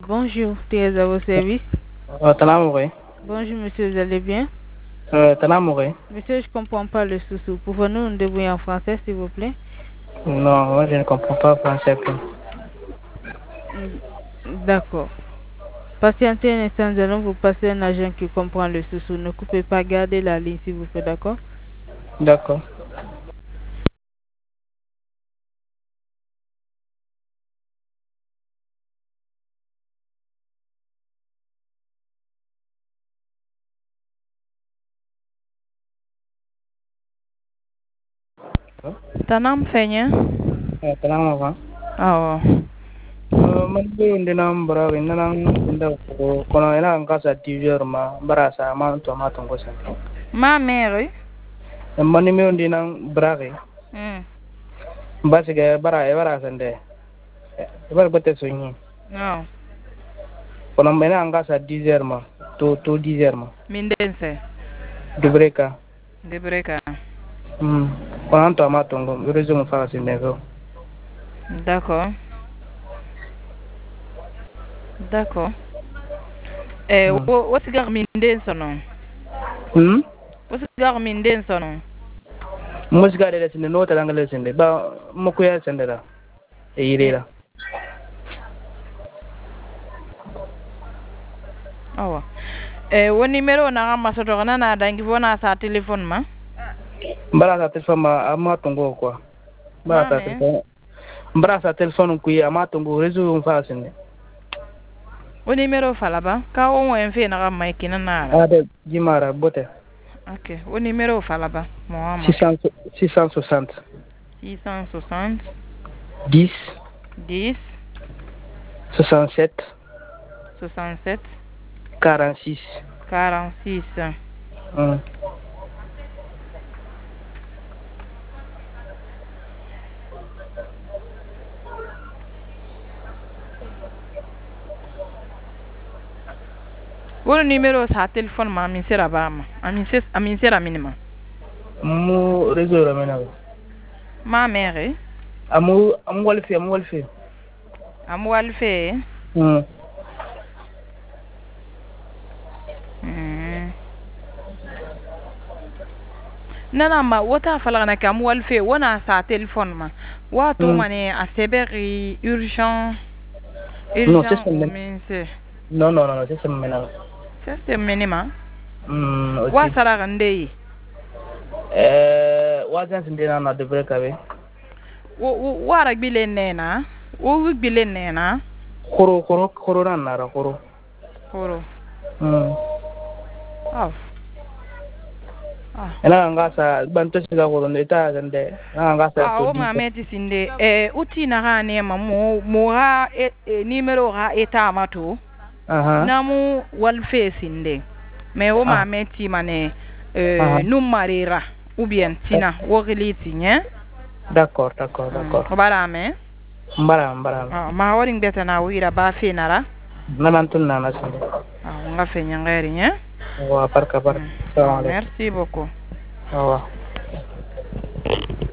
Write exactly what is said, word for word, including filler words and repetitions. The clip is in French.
Bonjour, t'es à vos services. Euh, Tanamoué. Bonjour monsieur, vous allez bien? Euh, Tanamoué. Monsieur, je comprends pas le sous-sous. Pouvez-nous nous débrouiller en français, s'il vous plaît? Non, moi je ne comprends pas français. D'accord. Patientez un instant, nous allons vous passer un agent qui comprend le sous-sous. Ne coupez pas, gardez la ligne, s'il vous plaît, d'accord? D'accord. Tanam feñe? Euh, Tanamoué. Ah, Euh, man be ndina mbara ndina nda ko kono ina ngasa dix heures ma bara sa ma to ma to ngosa. ma mère? Man ni me ndina brave. Hmm. Basige bara e bara sande. E bara bete sonyi. Non. Kono ina ngasa dix heures ma to to dix heures ma. Mindense. Dubreka. Debreka. Hmm. Kono to ma to ngo rezo mo fa sinde ko. D'accord. D'accord. Eh, wo wo sigar mindense non? Hmm. Wo sigar mindense non? Musika de sinde no tala ngale sinde ba moko ya sinde da. E yirela. Awa. Eh, wo numéro na ma soto na na dangi wona sa téléphone ma? Mbara sa téléphone ma ama tongo quoi. Mbara sa téléphone. Mbara sa téléphone ku yi ama tongo réseau on fa sinde. O numéro fala ba? Ka o mo en fe na ma ikina na ala. Ade Jimara bote. OK. O numéro fala ba? Mo ama. six cent six cent soixante. six cent soixante. dix. dix. soixante-sept. soixante-sept. quarante-six. quarante-six. Hum. O numéro sa téléphone ma min sera ba ma. Amin ses amin sera minima. Mu réseau ramena. Ma mère. Amu amu walfi amu walfi. Am walfe. Hum. Hmm. Nana ma wota fala na kam walfe wona sa téléphone ma. Wa to mane a seberi urgent. Non, c'est Urgent ça. min se. Non non non, c'est ça maintenant. C'est minima. Hum, aussi. Wa sara ndey. Euh, wajan sinde na na devrait kabe. Wo wara bile nena. Wo bile nena. Khoro khoro khoro na na ra khoro. Khoro. Hum. Ah. Ah. Ena ngasa bantu siga khoro ndeta sande. Na ngasa Ah, to o ma meti sinde eh uti na ga ne ma mo mo ha e, e, numéro ha eta mato. Aha. Na mu walfe sinde. Me o ma meti mane euh numarira ou bien tina wo reliti nya. D'accord, d'accord, d'accord. O bara me. Mbara mbara. Ah, ma woring beta na wira ba fe nara. Nanan tun na nasinde. Ah, nga fe nyangari nya. Wa barka barka. Ah, merci beaucoup. Au revoir.